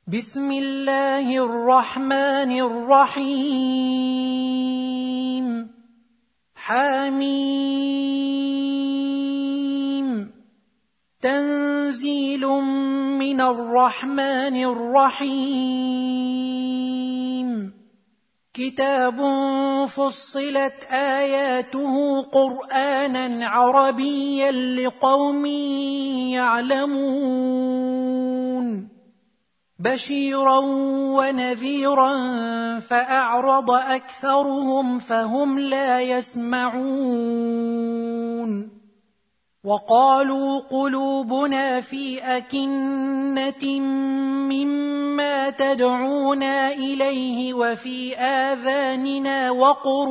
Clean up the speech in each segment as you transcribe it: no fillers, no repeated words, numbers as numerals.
بسم الله الرحمن الرحيم حميم تنزيل من الرحمن الرحيم كتاب فصلت آياته قرآنا عربيا لقوم يعلمون بشيرا ونذيرا فأعرض أكثرهم فهم لا يسمعون وقالوا قلوبنا في أكنة مما تدعونا إليه وفي آذاننا وقر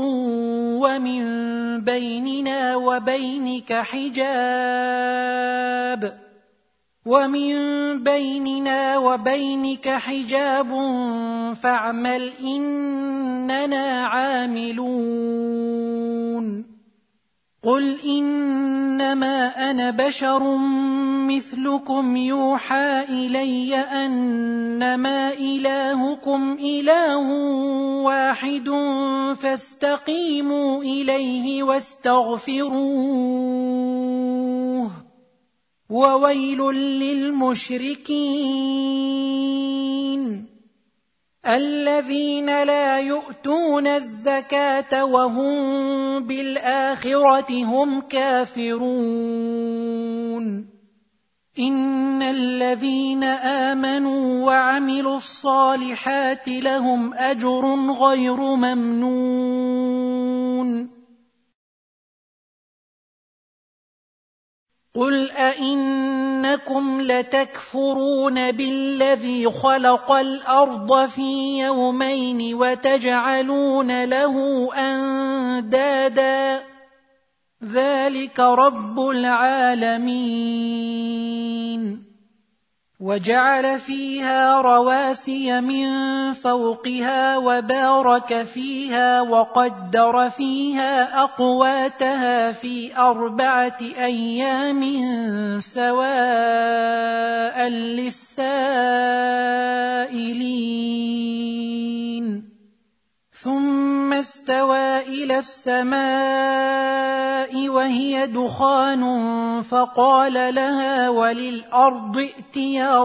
ومن بيننا وبينك حجاب فاعمل إننا عاملون قل إنما أنا بشر مثلكم يوحى إلي أنما إلهكم إله واحد فاستقيموا إليه واستغفروه وويل للمشركين الذين لا يؤتون الزكاة وهم بالآخرة هم كافرون إن الذين آمنوا وعملوا الصالحات لهم أجر غير ممنون قل أئنكم لتكفرون بالذي خلق الأرض في يومين وتجعلون له أندادا ذلك رب العالمين وجعل فيها رواسي من فوقها وبارك فيها وقدر فيها أقواتها في 4 أيام سواء للسائلين ثم استوى إلى السماء وهي دخان فقال لها وللأرض ائتيا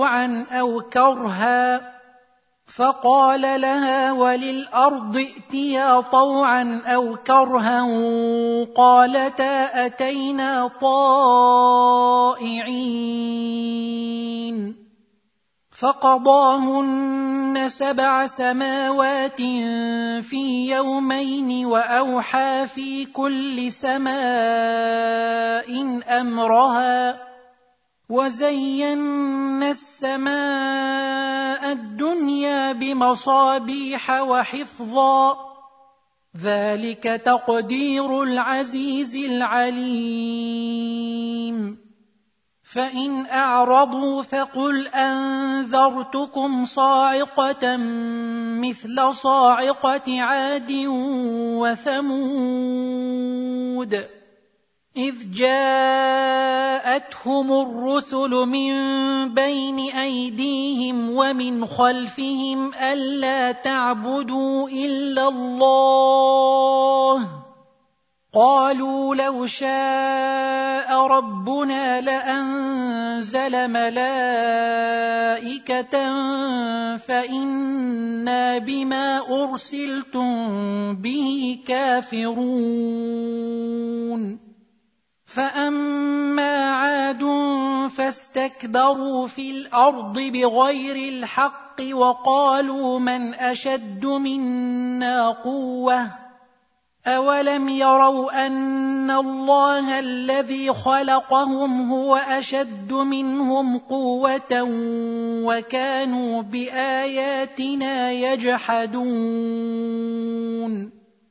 طوعا أو كرها قالتا أتينا طائعين فقضاهن 7 سماوات في يومين وأوحى في كل سماء أمرها وزينا السماء الدنيا بمصابيح وحفظا ذلك تقدير العزيز العليم فإن أعرضوا فقل أنذرتكم صاعقة مثل صاعقة عاد وثمود إذ جاءتهم الرسل من بين أيديهم ومن خلفهم ألا تعبدوا إلا الله قالوا لو شاء ربنا لأنزل ملائكة فإنا بما أرسلتم به كافرون فأما عاد فاستكبروا في الأرض بغير الحق وقالوا من أشد منا قوة أولم يروا أن الله الذي خلقهم هو أشد منهم قوة وكانوا بآياتنا يجحدون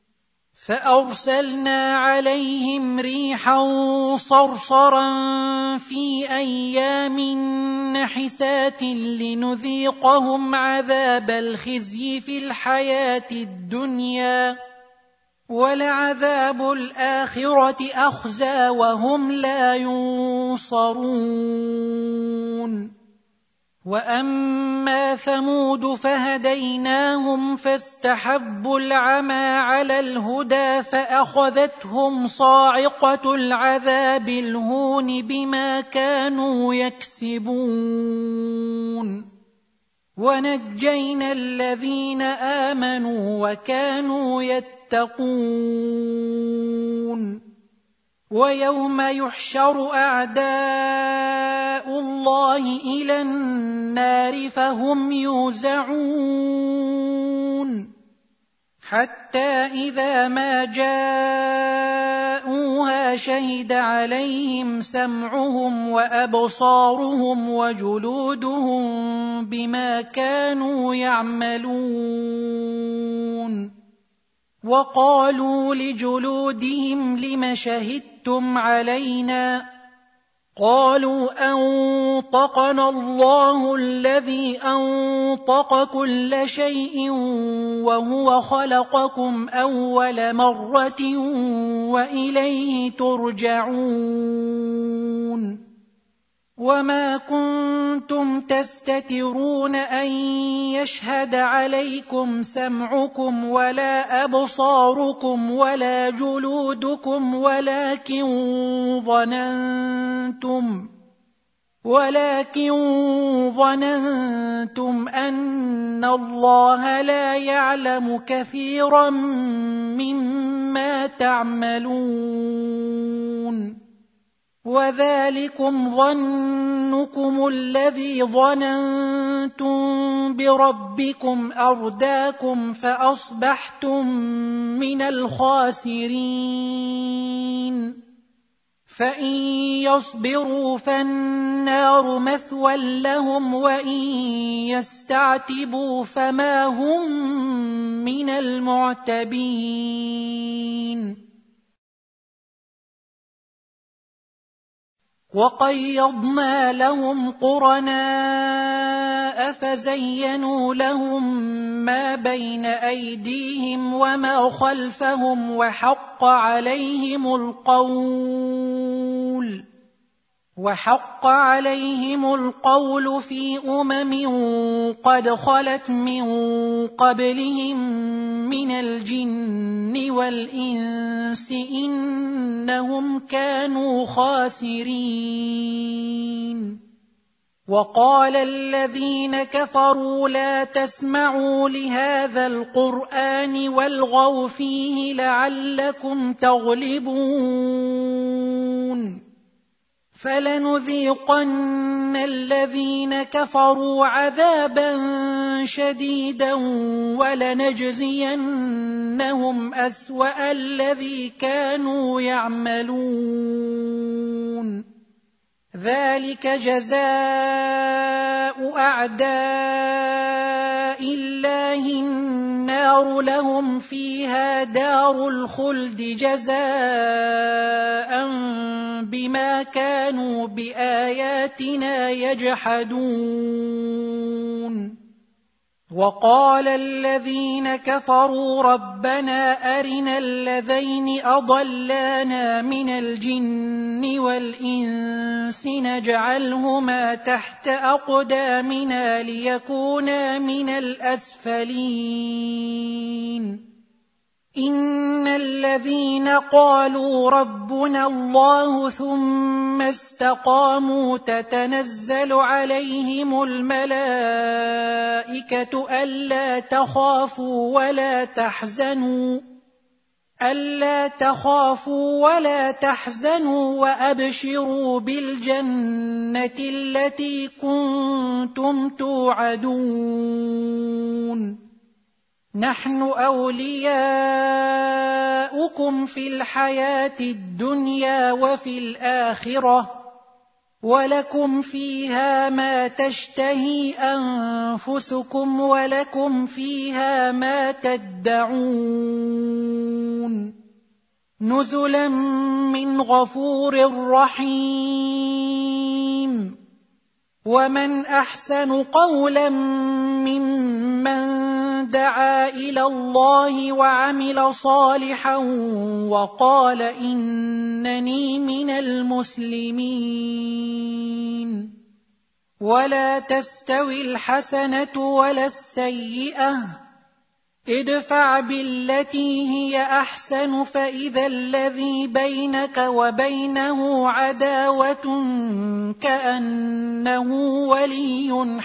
فأرسلنا عليهم ريحا صرصرا في أيام نحسات لنذيقهم عذاب الخزي في الحياة الدنيا ولعذاب الآخرة أخزى وهم لا ينصرون وأما ثمود فهديناهم فاستحبوا العمى على الهدى فأخذتهم صاعقة العذاب الهون بما كانوا يكسبون ونجينا الذين آمنوا وكانوا يتقون ويوم يحشر أعداء الله إلى النار فهم يوزعون حتى إذا ما جاءوها شهد عليهم سمعهم وأبصارهم وجلودهم بما كانوا يعملون وقالوا لجلودهم لم شهدتم علينا قالوا أنطقنا الله الذي أنطق كل شيء وهو خلقكم أول مرة وإليه ترجعون وما كنتم تستترون أن يشهد عليكم سمعكم ولا أبصاركم ولا جلودكم ولكن ظننتم أن الله لا يعلم كثيرا مما تعملون وذلكم ظنكم الذي ظننتم بربكم أرداكم فأصبحتم من الخاسرين فإن يصبروا فالنار مثوى لهم وإن يستعتبوا فما هم من المعتبين وقيضنا لهم قرناء فزينوا لهم ما بين أيديهم وما خلفهم وحق عليهم القول في قد خلت من قبلهم من الجن والإنس إنهم كانوا خاسرين وقال الذين كفروا لا تسمعوا لهذا القرآن والغوا فيه لعلكم تغلبون فلنذيقن الذين كفروا عذابا شديدا ولنجزينهم أسوأ الذي كانوا يعملون ذلك جزاء أعداء الله النار لهم فيها دار الخلد جزاء بما كانوا بآياتنا يجحدون وقال الذين كفروا ربنا أرنا الذين أضلانا من الجن والإنس نجعلهما تحت أقدامنا ليكونا من الأسفلين إن الذين قالوا ربنا الله ثم استقاموا تتنزل عليهم الملائكة ألا تخافوا ولا تحزنوا وأبشروا بالجنة التي كنتم توعدون نحن أولياؤكم في الحياة الدنيا وفي الآخرة ولكم فيها ما تشتهي أنفسكم ولكم فيها ما تدعون نزلا من غفور رحيم ومن أحسن قولا ممن دعا إلى الله وعمل صالحا وقال إنني من المسلمين ولا تستوي الحسنة ولا السيئة، ادفع بالتي هي أحسن فإذا الذي بينك وبينه عداوة كأنه ولي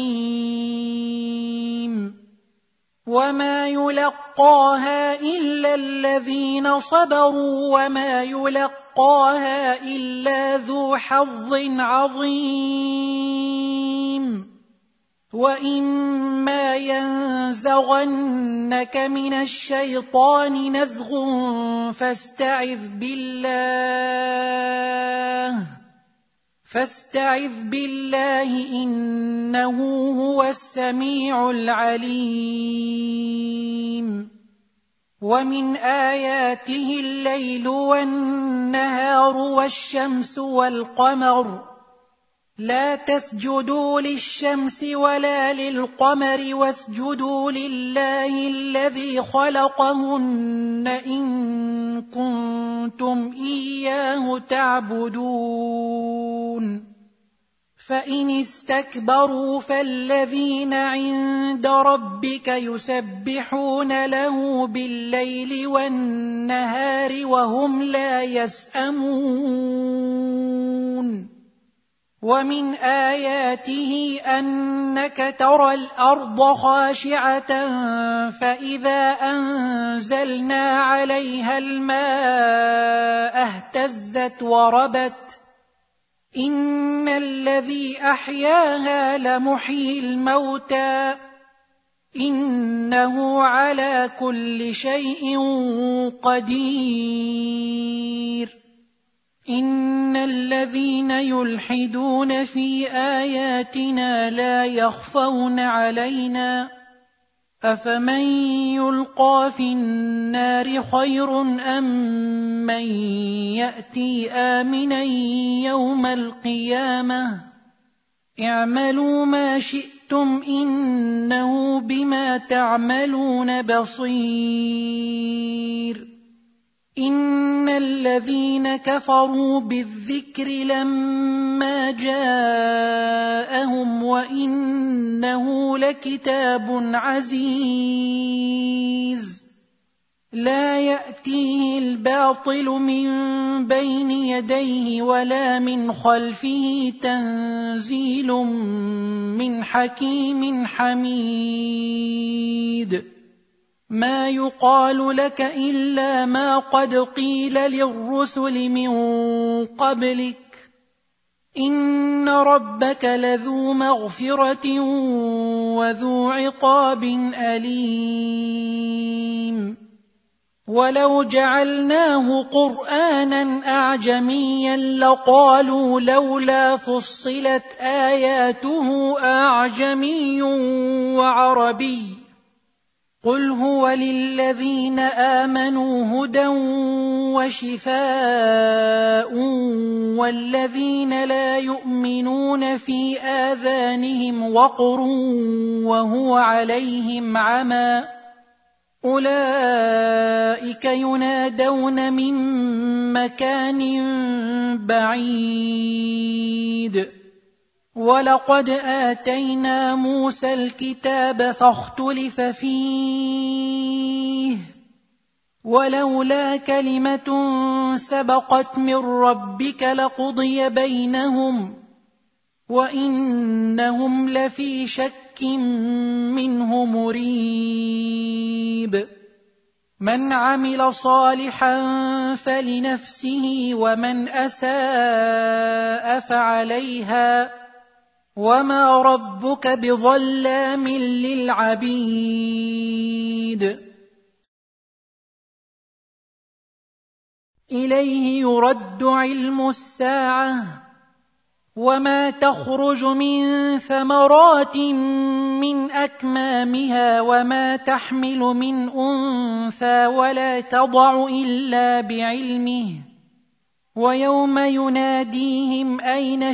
حميم. وما يلقاها إلا الذين صبروا وما يلقاها إلا ذو حظ عظيم. وإما ينزغنك من الشيطان نزغ فاستعذ بالله إنه هو السميع العليم. ومن آياته الليل والنهار والشمس والقمر، لا تسجدوا للشمس ولا للقمر واسجدوا لله الذي خلقهن إن كنتم إياه تعبدون. فإن استكبروا فالذين عند ربك يسبحون له بالليل والنهار وهم لا يسأمون. ومن آياته أنك ترى الأرض خاشعة فإذا أنزلنا عليها الماء اهتزت وربت، إن الذي أحياها لمحيي الموتى إنه على كل شيء قدير. إن الذين يلحدون في آياتنا لا يخفون علينا، أفمن يلقى في النار خير أم من يأتي آمنا يوم القيامة؟ اعملوا ما شئتم إنه بما تعملون بصير. إن الذين كفروا بالذكر لما جاءهم وإنه لكتاب عزيز، لا يأتيه الباطل من بين يديه ولا من خلفه، تنزيل من حكيم حميد. ما يقال لك إلا ما قد قيل للرسل من قبلك، إن ربك لذو مغفرة وذو عقاب أليم. ولو جعلناه قرآنا أعجميا لقالوا لولا فصلت آياته أعجمي وعربي، قل هو للذين آمنوا هدى وشفاء والذين لا يؤمنون في آذانهم وقر وهو عليهم عمى أولئك ينادون من مكان بعيد. ولقد آتينا موسى الكتاب فاختلف فيه ولولا كلمة سبقت من ربك لقضي بينهم وإنهم لفي شك منه مريب. من عمل صالحا فلنفسه ومن أساء فعليها وما ربك بظلام للعبيد. إليه يرد علم الساعة وما تخرج من ثمرات من أكمامها وما تحمل من أنثى ولا تضع إلا بعلمه ويوم يناديهم أين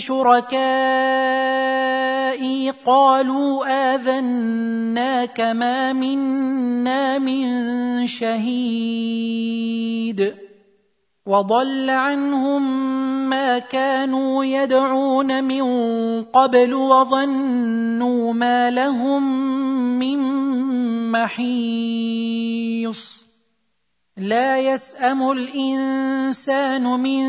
شركائي قالوا آذناك ما منا من شهيد. وضل عنهم ما كانوا يدعون من قبل وظنوا ما لهم من محيص لا يسأم الإنسان من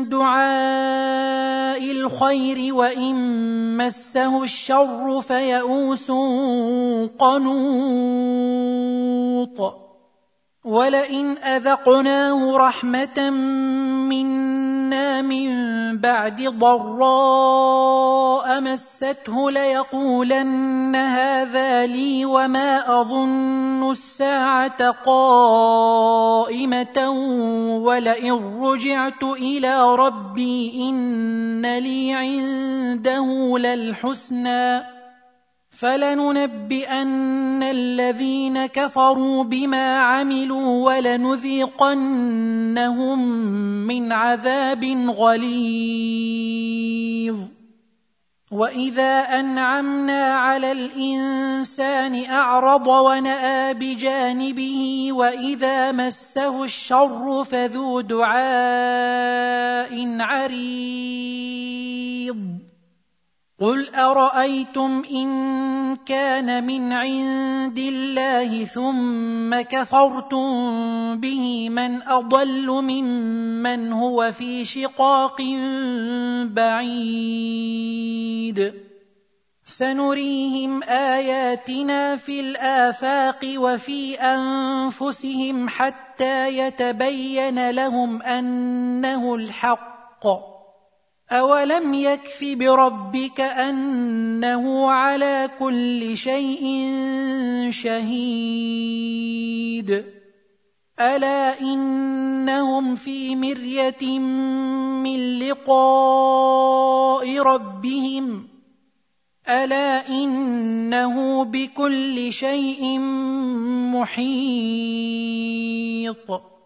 دعاء الخير وإن مسه الشر فيئوس قنوط ولئن أذقناه رحمة منا من بعد ضراء مسته ليقولن هذا لي وما أظن الساعة قائمة ولئن رجعت إلى ربي إن لي عنده للحسنى فلننبئن الذين كفروا بما عملوا ولنذيقنهم من عذاب غليظ وإذا أنعمنا على الإنسان أعرض ونأى بجانبه وإذا مسه الشر فذو دعاء عريض قل أرأيتم إن كان من عند الله ثم كفرتم به من أضل ممن هو في شقاق بعيد سنريهم آياتنا في الآفاق وفي أنفسهم حتى يتبين لهم أنه الحق أولم يكف بربك أنه على كل شيء شهيد ألا إنهم في مرية من لقاء ربهم ألا إنه بكل شيء محيط